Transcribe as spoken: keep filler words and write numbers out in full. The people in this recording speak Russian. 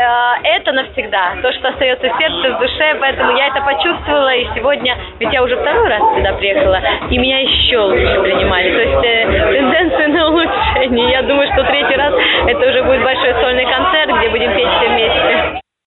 это навсегда, то, что остается в сердце, в душе, поэтому я это почувствовала, и сегодня, ведь я уже второй раз сюда приехала, и меня еще лучше принимали, то есть э, тенденция на улучшение. Я думаю, что третий раз это уже будет большой сольный концерт, где будем петь все вместе.